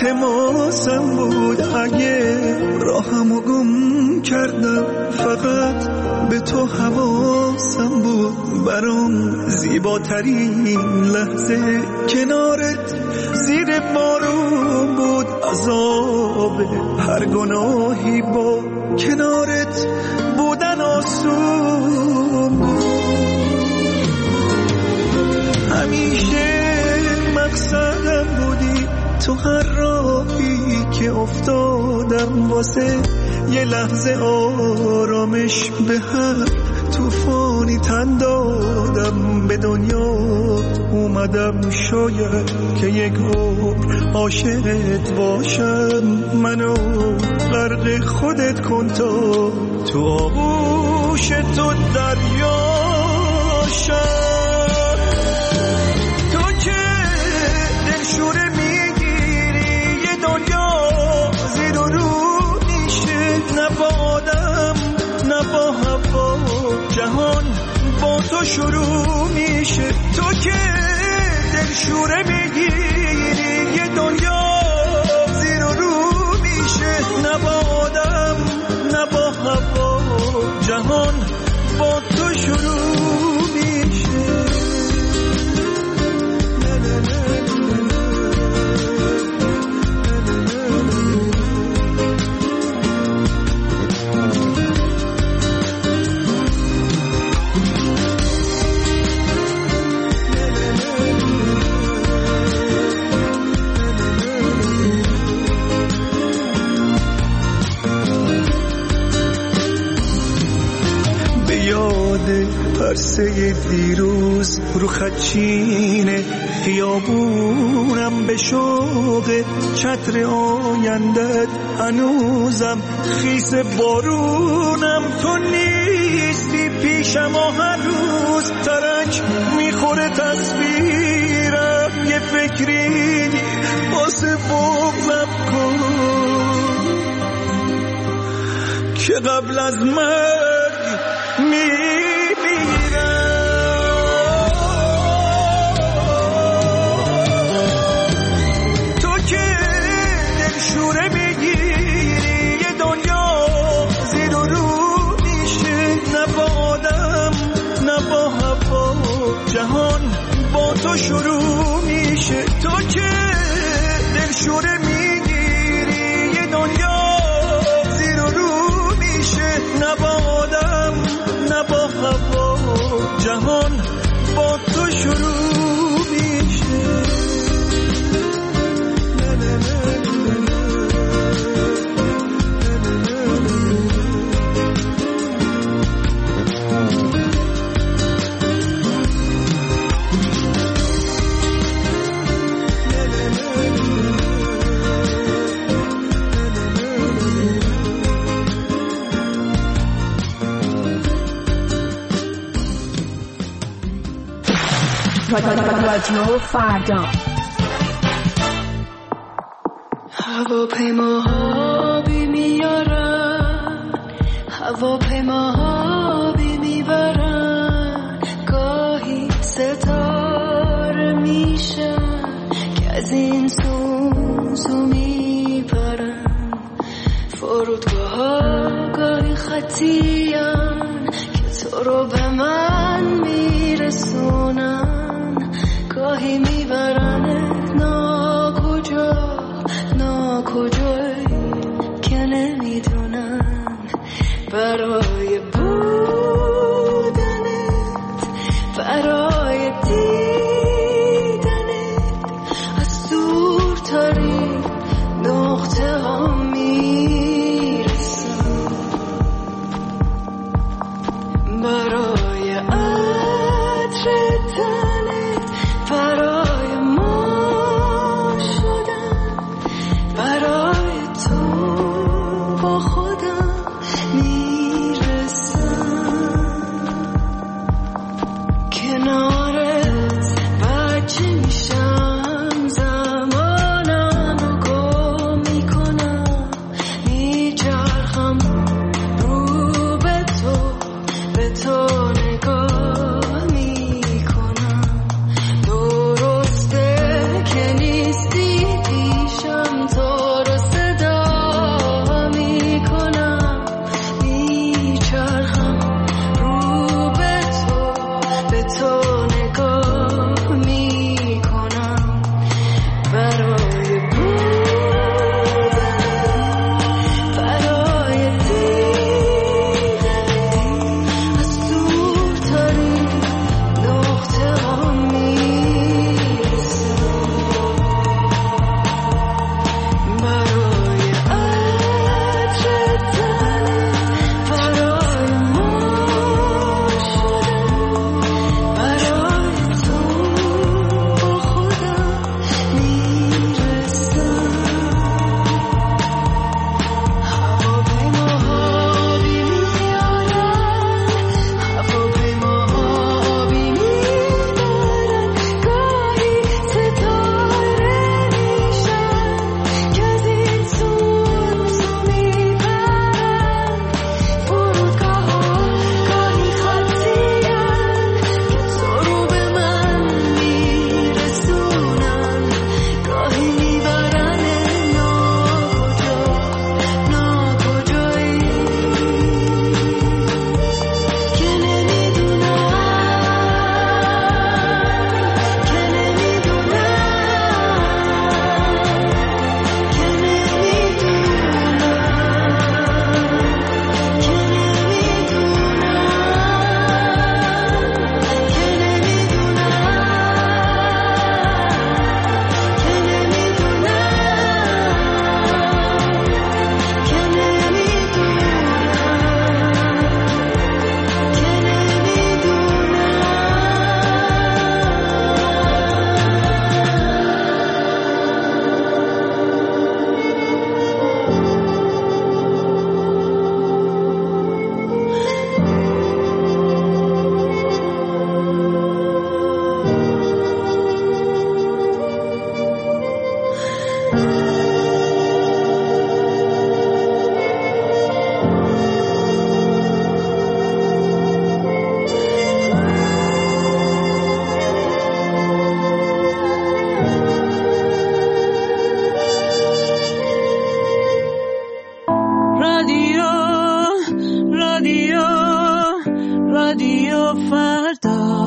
التماسم بود اگه راهمو گم کردم، فقط به تو حواسم بود. برام زیباترین لحظه کنارت زیر بارون بود. عذاب هر گناهی با کنارت بودن آسون بود. همیشه مقصدم بودی، تو هر راهی که افتادم واسه یه لحظه آرامش به هر طوفانی تن دادم. به دنیا اومدم شاید که یک عمر عاشقت باشم. منو غرق خودت کن تا تو آغوش تو دریا شم. تو که دلشوره میگیری یه دنیا زیر و رو میشه. نه با آدم نه با هوا جهان با تو شروع میشه. تو که دلشوره میگیری یه دنیا زیر و رو میشه. نه با آدم نه با هوا جهان با تو شروع میشه. پرسه دیروز رو خدچین خیابونم، به شوق چتر آیندت هنوزم خیس بارونم. تو نیستی پیشم و هر روز ترک میخوره تصویرم. یه فکری واسه بغلم کن که قبل از مرگ تو که دلشوره میگیری یه دنیا زیر و رو میشه. نه با آدم نه با هوا جهان با تو شروع میشه. تو که دلشوره میگیری یه دنیا زیر و رو میشه. نه با آدم نه با هوا جهان با تو شروع میشه. رادیو فردا. هواپیماها بی میارن، هواپیماها بی میبرن. گاهی ستاره میشن که از این سوزو میبرن. فرودگاهها گاهی خطیان که تو رو به من میرسونن. گاهی میبرنت ناکجا ناکجایی که نمیدونن. برای بودنت برای دیدنت از دورترین نقطه ها میرسن. برای عطر تنت برای ما شدم. برای تو با خودم میرسم. کنارت بچه میشم. زمانم رو گم میکنم. میچرخم رو به تو رادیو فردا.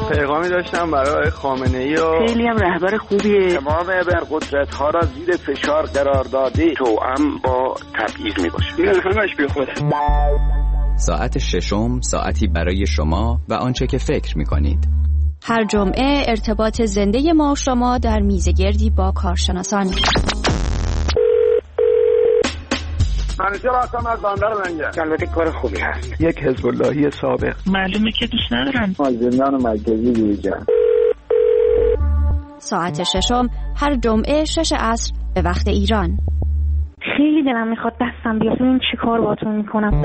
پیغامی داشتم برای خامنه‌ای و خیلی هم رهبر خوبیه. تمام ابرقدرت‌ها را زیر فشار قرار داده توأم با تبعیض میباشه. این همش بیخوده. ساعت ششم، ساعتی برای شما و آنچه که فکر می‌کنید. هر جمعه ارتباط زنده ما و شما در میزگردی با کارشناسان. منیژه هستم از بندر لنگر. البته کار خوبی هست. یک حزب اللهی سابق. معلومه که دوست ندارم. از زندان مرکزی بیرون. ساعت ششم هر جمعه 6 عصر به وقت ایران. خیلی دلم میخواد دستم بیاد ببین چی کار باهاتون میکنم.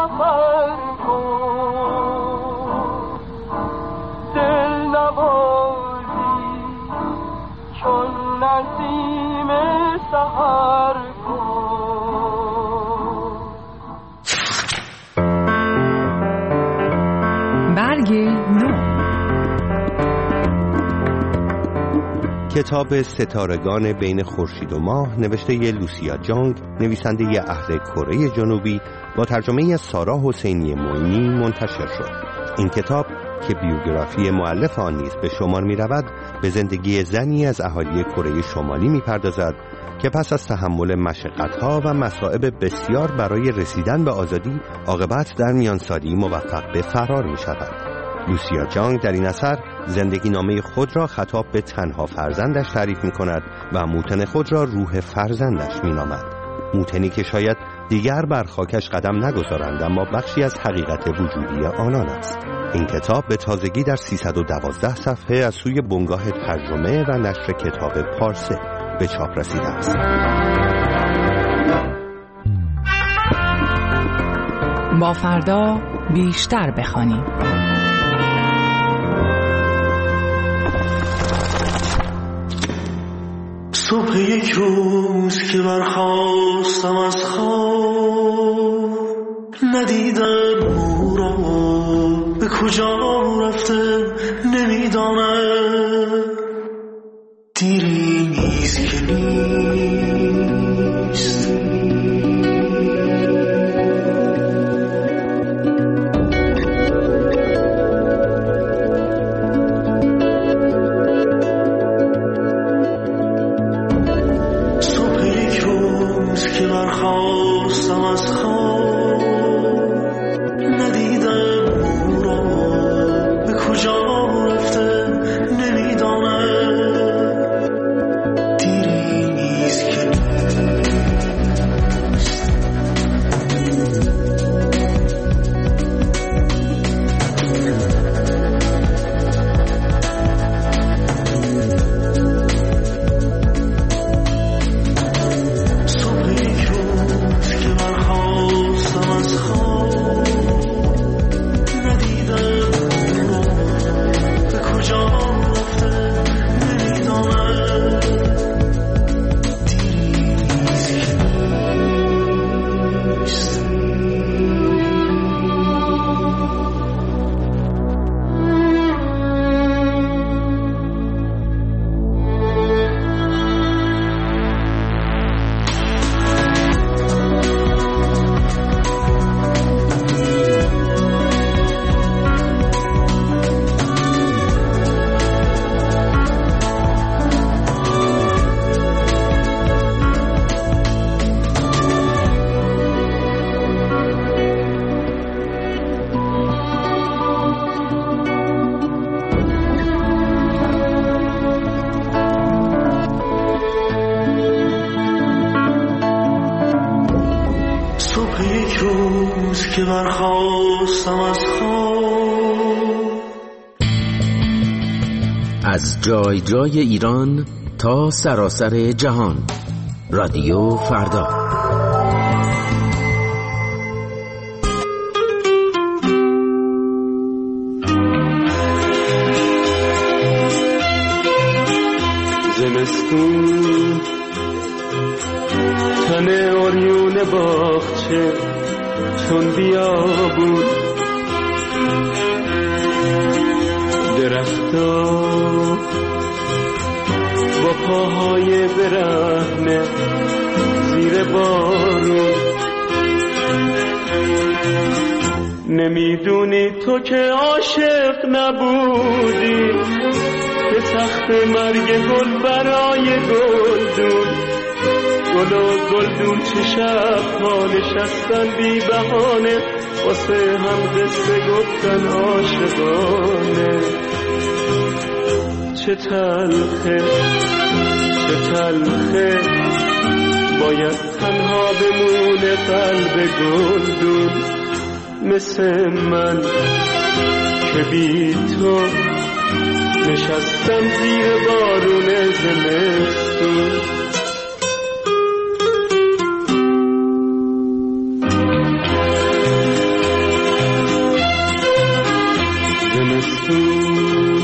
سفر کن، دل نوازی چون نسیم سحر کن. برگ نو. کتاب ستارگان بین خورشید و ماه نوشته لوسیا جانگ، نویسنده اهل کره جنوبی، با ترجمه از سارا حسینی معینی منتشر شد. این کتاب که بیوگرافی مؤلف آن نیز به شمار می رود، به زندگی زنی از اهالی کره شمالی می پردازد که پس از تحمل مشقت‌ها و مصائب بسیار برای رسیدن به آزادی، عاقبت در میانسالی موفق به فرار می شود. لوسیا جانگ در این اثر زندگی نامه خود را خطاب به تنها فرزندش تعریف می کند و موطن خود را روح فرزندش می نامد. موطنی که شاید دیگر بر خاکش قدم نگذارند، اما بخشی از حقیقت وجودی آنان است. این کتاب به تازگی در 312 صفحه از سوی بنگاه ترجمه و نشر کتاب پارسه به چاپ رسیده است. با فردا بیشتر بخوانیم. صبح یک روز که برخاستم از خواب، ندیدم او را، به کجا رفته نمیدانم. دیری نیست که نیست، که برخاستم از خواب، ندیدم او را، به کجا رفته نمیدانم. دیری نیست که که برخاستم از خواب. از جای جای ایران تا سراسر جهان، رادیو فردا. زمستون تن اوریون باغچه چون بیابون، درختا با پاهای برهنه زیر بارون. نمیدونی تو که عاشق نبودی، به تخت مرگ گل برای گلدون. گل و گلدون چه شب‌ها نشستن بی بهانه، واسه هم قصه گفتن عاشقانه. چه تلخه چه تلخه، باید تنها بمونه قلب گلدون. مثل من که بی تو نشستم زیر بارون زمستون. زمستون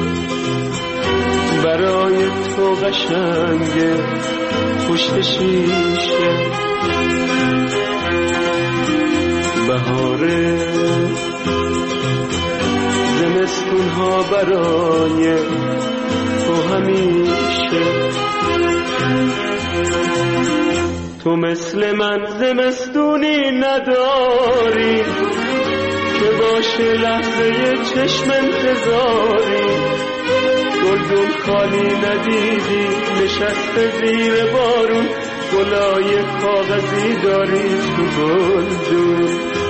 برای تو قشنگه پشت شیشه، بهاره زمستون ها برای تو همیشه. تو مثل من زمستونی نداری که باشه لحظه چشم انتظاری، گلدون خالی ندیدی نشسته زیر بارون، گلای کاغذی داری تو گلدون.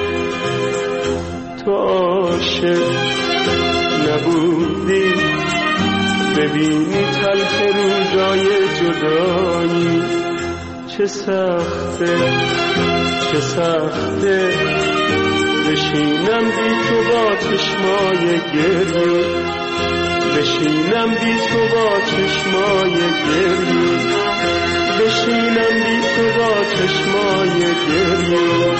تو عاشق نبودی ببینی تلخ روزای جدایی، چه سخته چه سخته بشینم بی تو با چشمای گریه، بشینم بی تو با چشمای گریه، بشینم بی تو با چشمای گریه.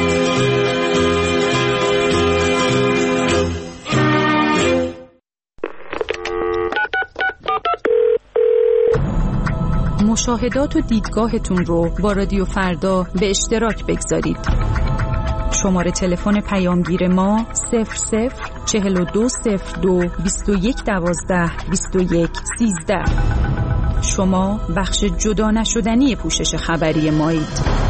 مشاهدات و دیدگاهتون رو با رادیو فردا به اشتراک بگذارید. شماره تلفن پیامگیر ما 004202 2112 2113. شما بخش جدا نشدنی پوشش خبری مایید.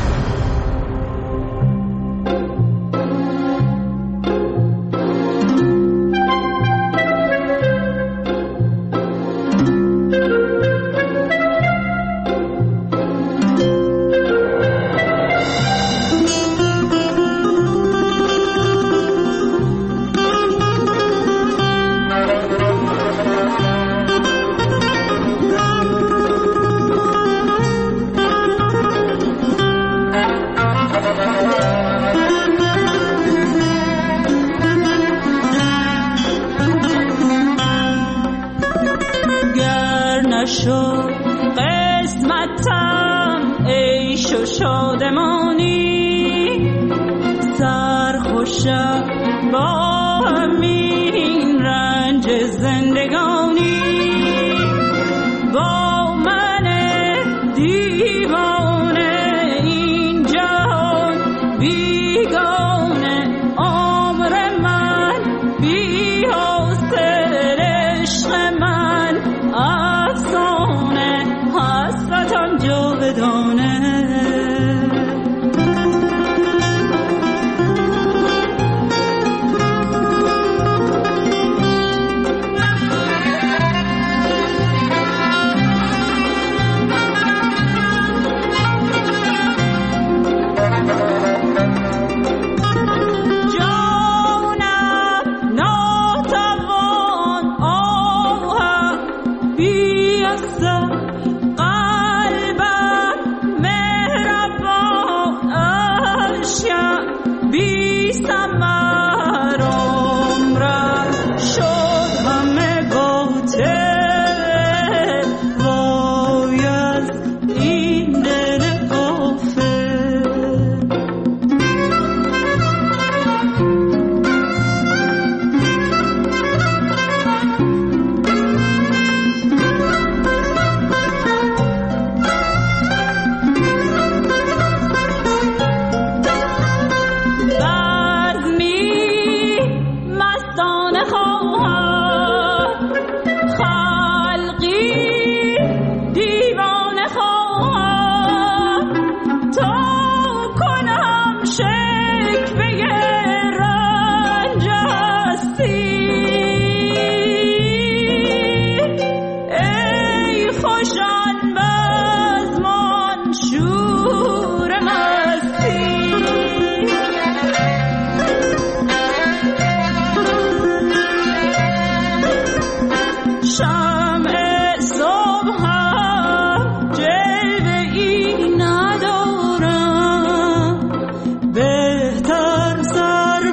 بهتر سر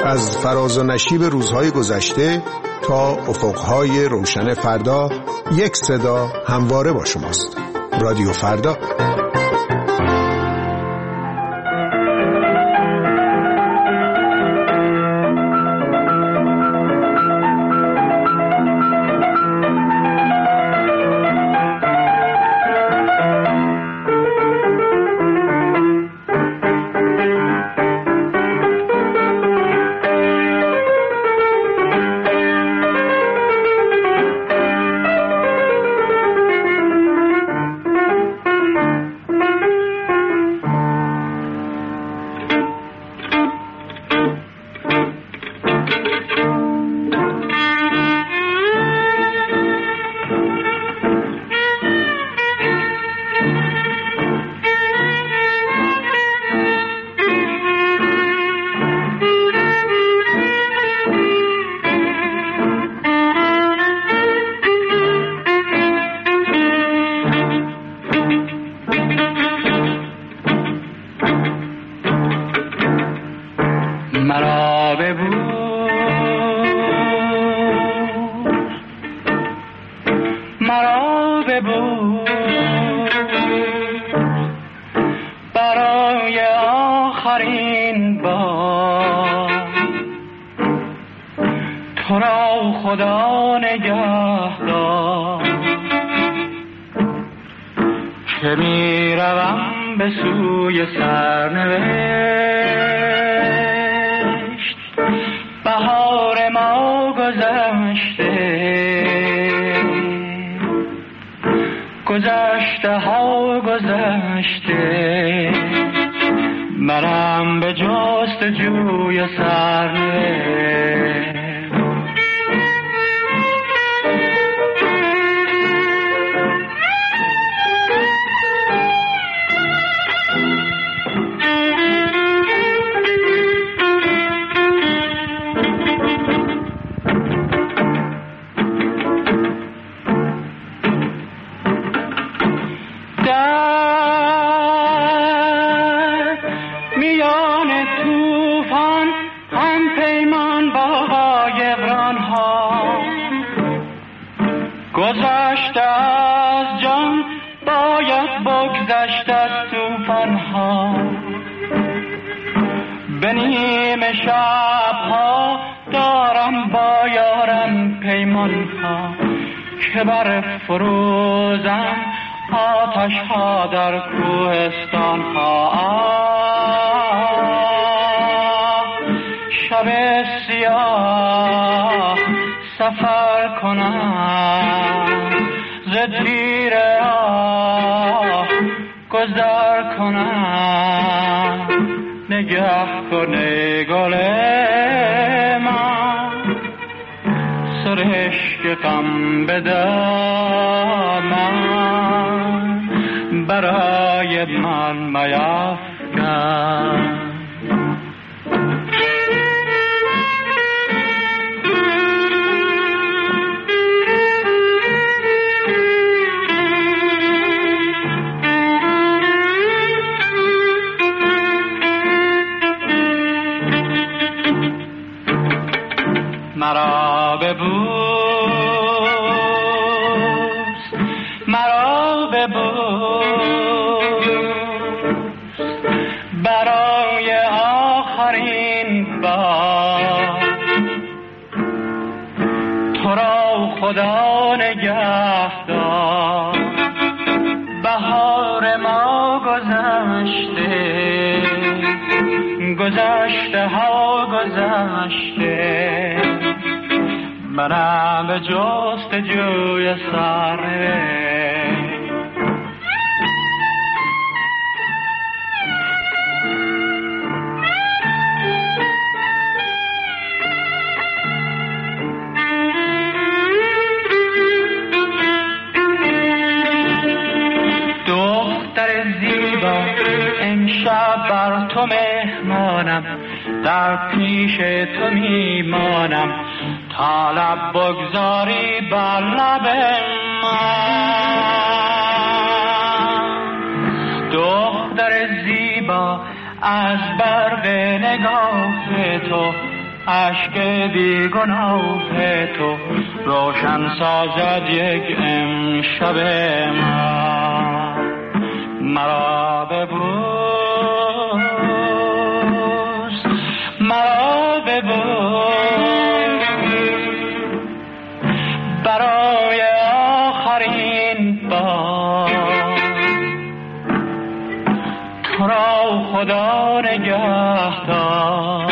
از فراز و نشیب روزهای گذشته تا افقهای روشن فردا، یک صدا همواره با شماست. رادیو فردا. امشب بر تو مهمانم، در پیش تو میمانم، تا لب بگذاری بر لب من. دختر زیبا از برق نگاه تو اشک بیگناه تو روشن سازد یک امشب مرا ببوس مرا ببوس برای آخرین بار تو را خدا نگهدار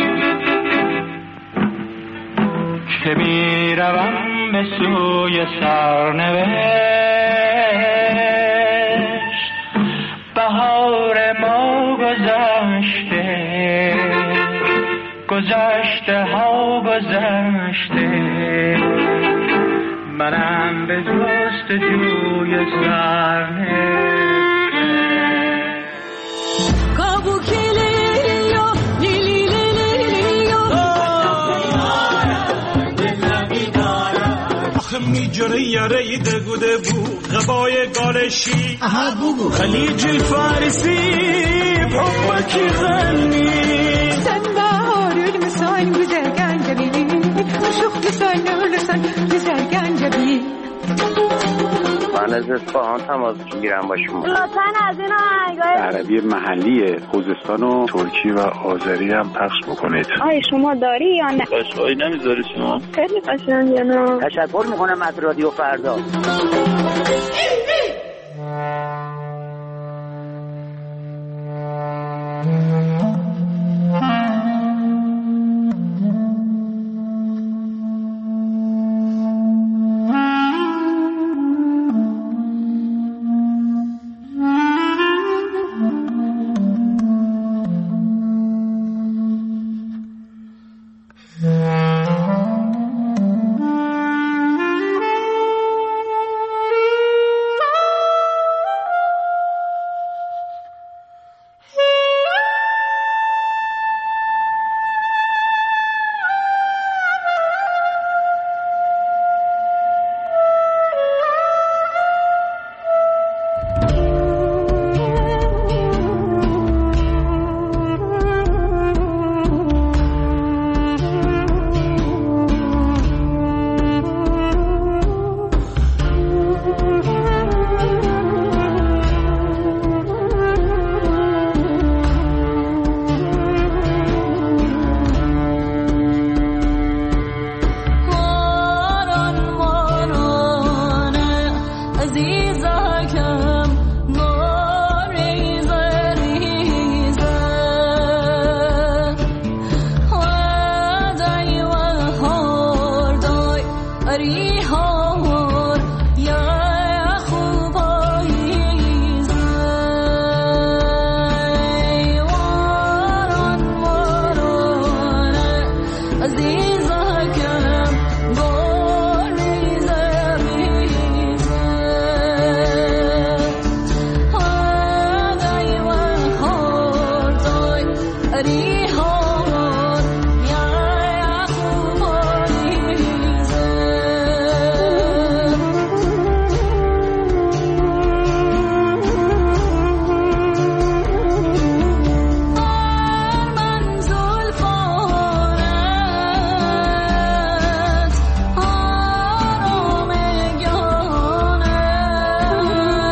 که می روم به سوی سرنوشت بهار ما گذشته ها گذشته منم به جستجوی سرنوشت میجره یاره دگوده بود غبای گالشی خلیج الفارسی بحبك يغني سنبار المسان بزرگان جبی مشوخ بسان لسان بزرگان جبی من از اصفهان تماس میگیرم با شما. لطفاً از این آهنگای عربی محلی خوزستان و ترکی و آذری هم پخش بکنید. آیا شما داری یا نه؟ قشقایی نمیذاری شما؟ خیلی قشنگه نه. تشکر میکنم از رادیو فردا.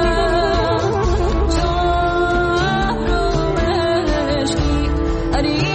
Ari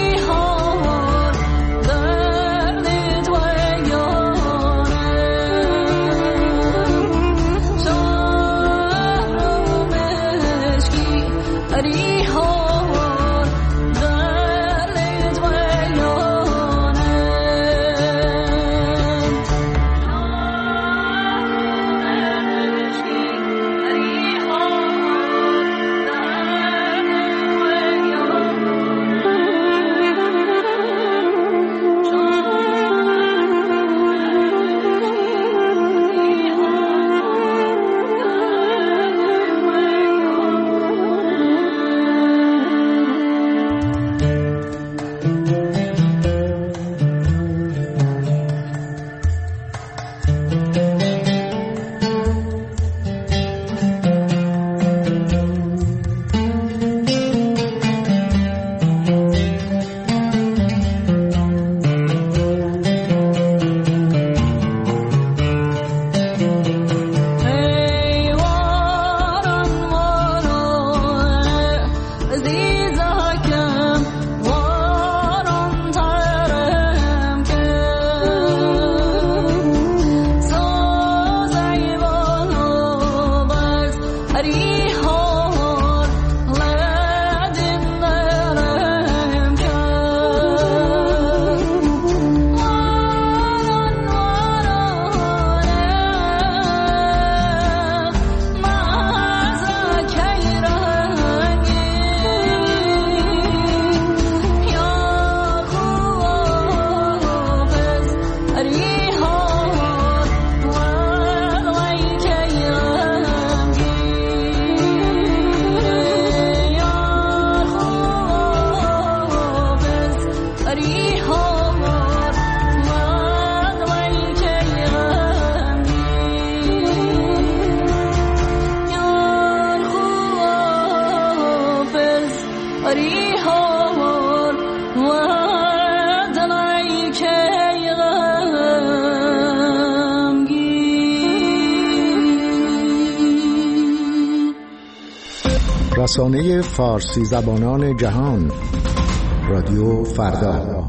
رسانه فارسی زبانان جهان، رادیو فردا.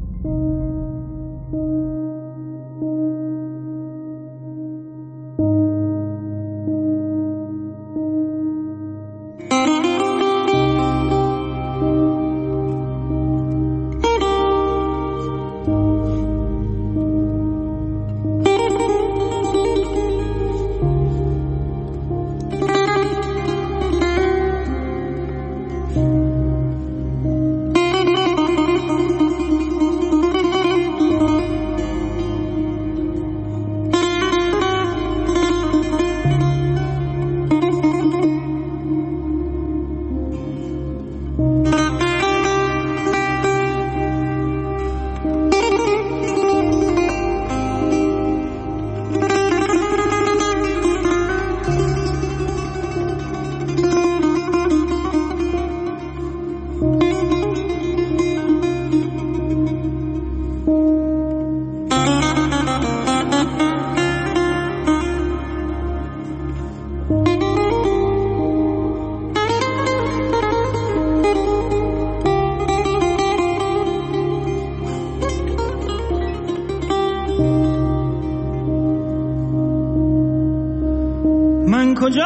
من کجا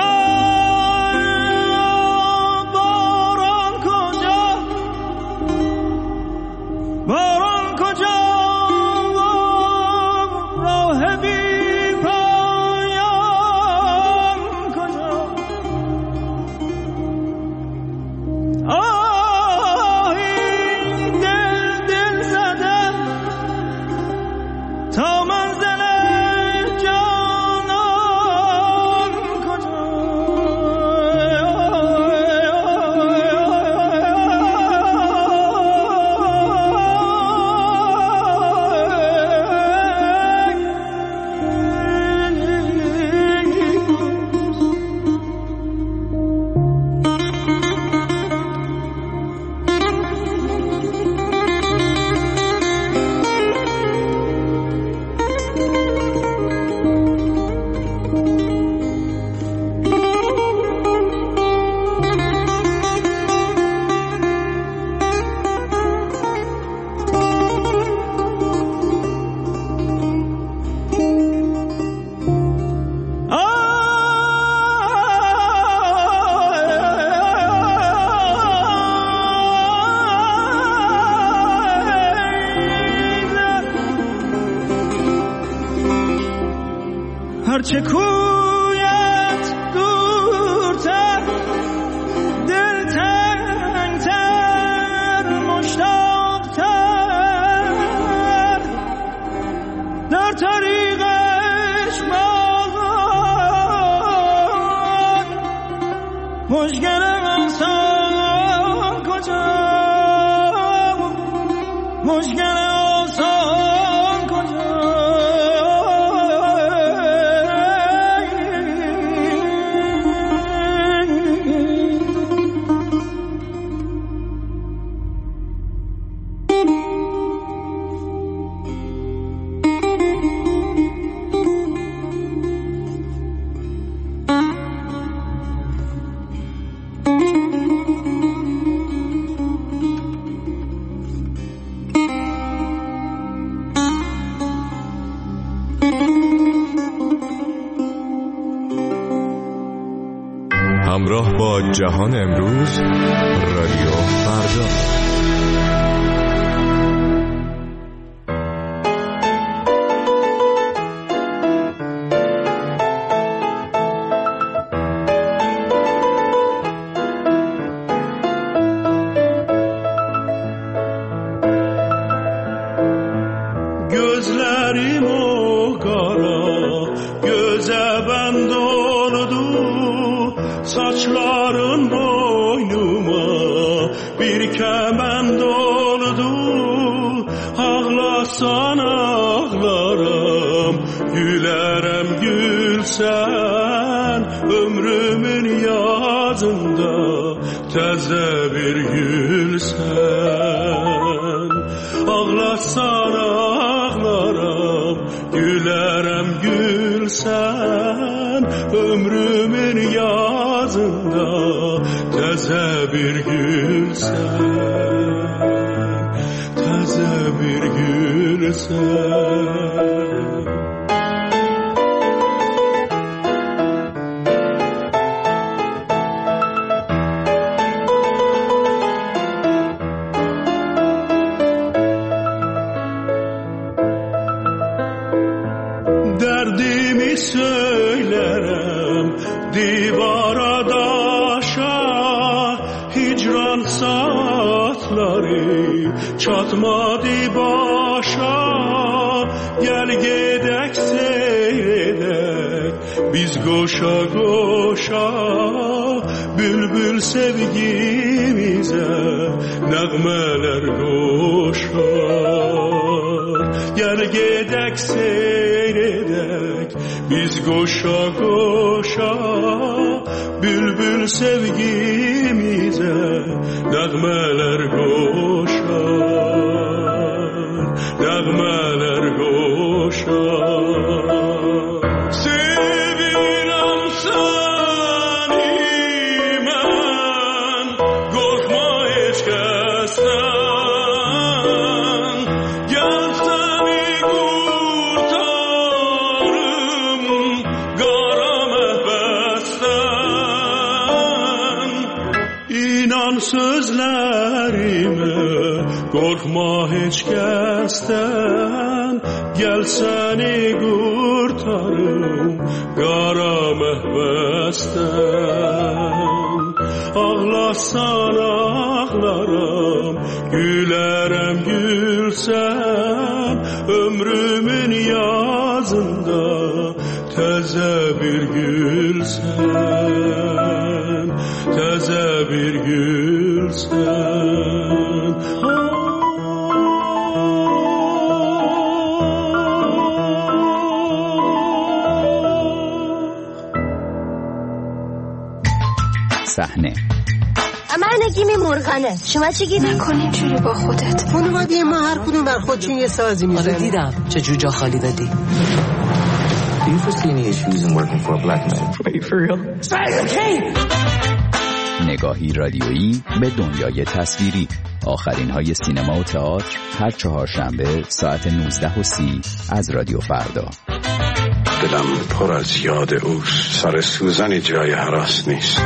باران کجا باران کجا راه بی پایان کجا آهی دل دل زدم تا منزل هرچه کویت دورتر دل تنگتر مشتاقتر در طریقش بازان مژگانم آسان کجا مژگانم آسان کجا همراه با جهان امروز، رادیو فردا. Gözlerim o kara, göze bendon oldu, saçların boynuma bir kemend oldu. Ağlasan ağlarım, gülerem gülsen, ömrümün yazında təzə bir gülsən. Ağlatsan ağlaram, gülərəm gülsən. Ömrümün yazında təzə bir gülsən, təzə bir gülsən. Derdimi söylerim divara daşa, hicran saatleri çatmadı başa. Gel gedek seyredek biz koşa koşa, bülbül sevgimize nəğmələr qoşar. Gel gedek seyredek biz koşa koşa, bülbül sevgimize nəğmələr qoşar, nəğmələr qoşar. Sevirəm səni mən, qorxma heç kəsdən. Gəl səni qurtarım qara məhbəsdən. İnan sözlərimə, qorxma heç kəsdən. Gəl səni qurtarım qara məhbəsdən. Ağlasan ağlaram, gülərəm gülsən. Ömrümün yazında təzə bir gülsən, təzə bir gülsən. صحنه من نگیم مرغنه، شما چی گیدی؟ نکن اینجوری با خودت. خانواده ما هر کدوم بر خودشون یه سازی میزنن. آره دیدم چجور جا خالی دادی. Do you foresee any issues in working for a black man? Are you for real? نگاهی رادیویی به دنیای تصویری. آخرین های سینما و تئاتر هر چهارشنبه ساعت 19:30 از رادیو فردا. دلم پر از یاد اوست، سر سوزنی جای هراس نیست.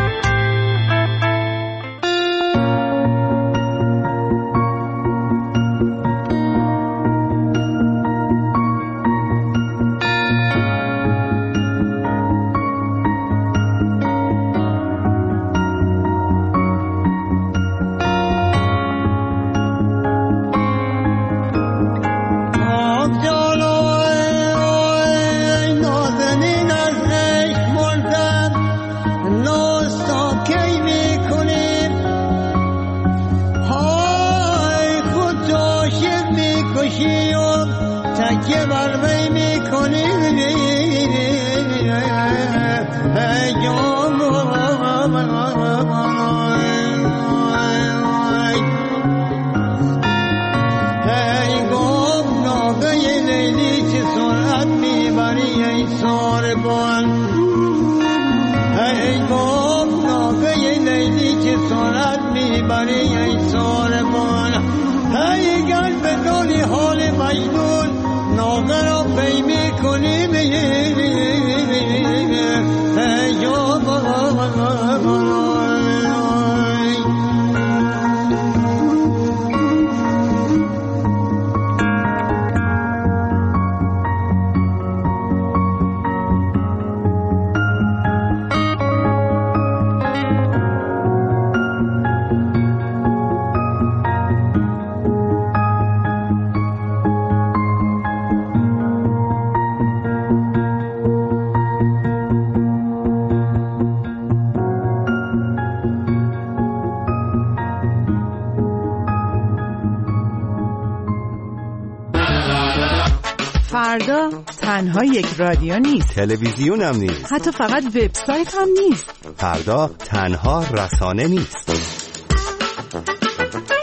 فردا تنها یک رادیو نیست، تلویزیون هم نیست، حتی فقط وبسایت هم نیست. فردا تنها رسانه نیست.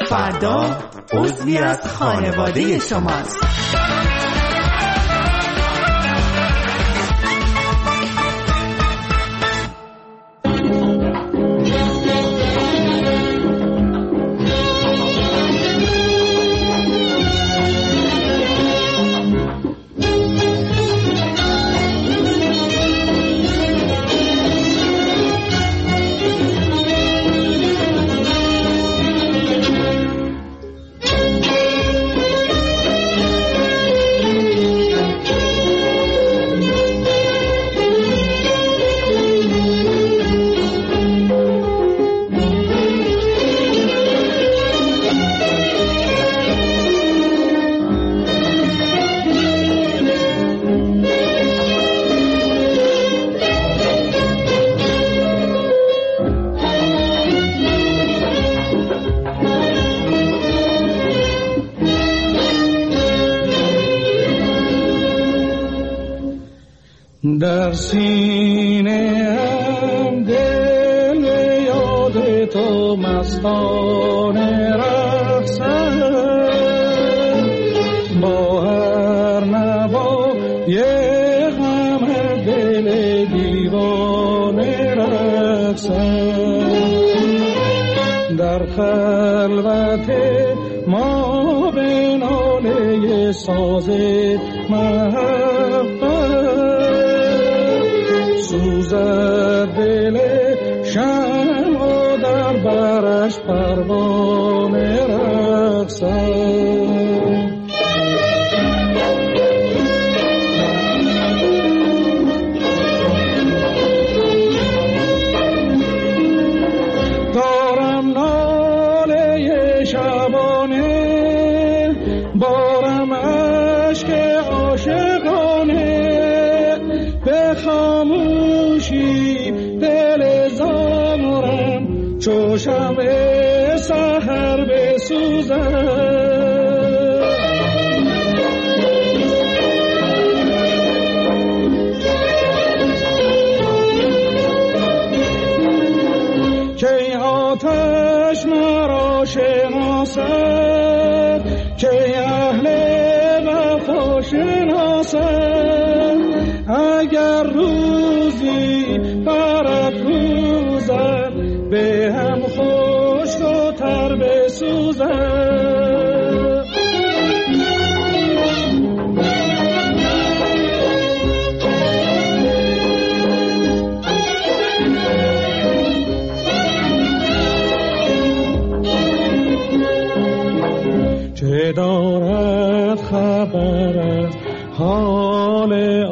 فردا عضوی از خانواده شماست. در سینه هم دل یاد تو مستانه رقصد، با هر نوا یه غم دل دیوانه رقصد. در خلوت ما به ناله ساز محبت سوزد دل شمع در برش پروانه رقصد. دارم ناله شبانه، بارم عشق عاشقانه، به خاموشی دل زارم چو شمع سحر بسوزد. که آتش مرا شناسد، که اهل وفا شناسد، اگر روزی برافروزد به هم خشک و تر بسوزد. چه دارد خبر از حال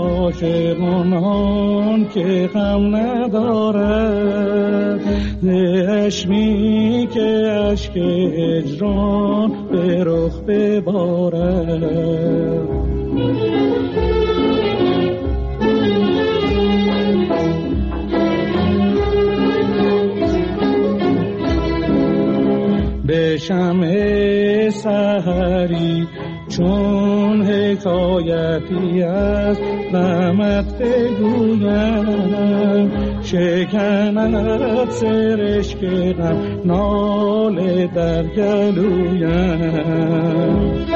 عاشقان که غم ندارد، چشمی که اشک هجران به رخ ببارد. به شمع سحری چون حکایتی از غمت بگویم، شکند سرشک غم ناله در گلویم.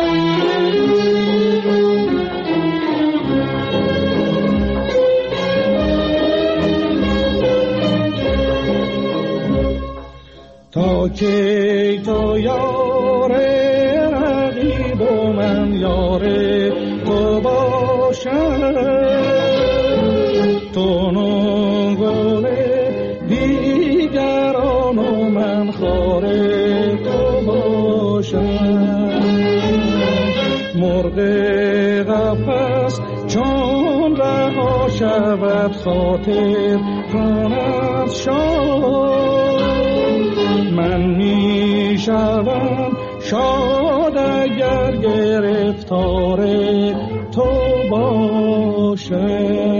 تا که تو یار رقیب و من یار تو باشم، تو نگل دیگران و من خار تو باشم. مرغ قفس چون رها شود خاطر کند شاد، من می شوم شاد اگر گرفتار تو باشم.